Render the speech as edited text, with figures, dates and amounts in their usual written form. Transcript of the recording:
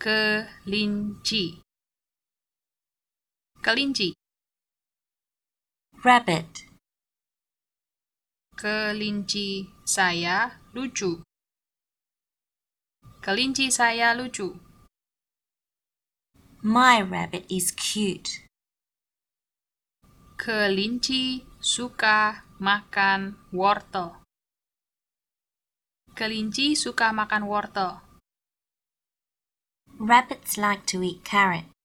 Kelinci. Kelinci. Rabbit. Kelinci saya lucu. Kelinci saya lucu. My rabbit is cute. Kelinci suka makan wortel. Kelinci suka makan wortel. Rabbits like to eat carrot.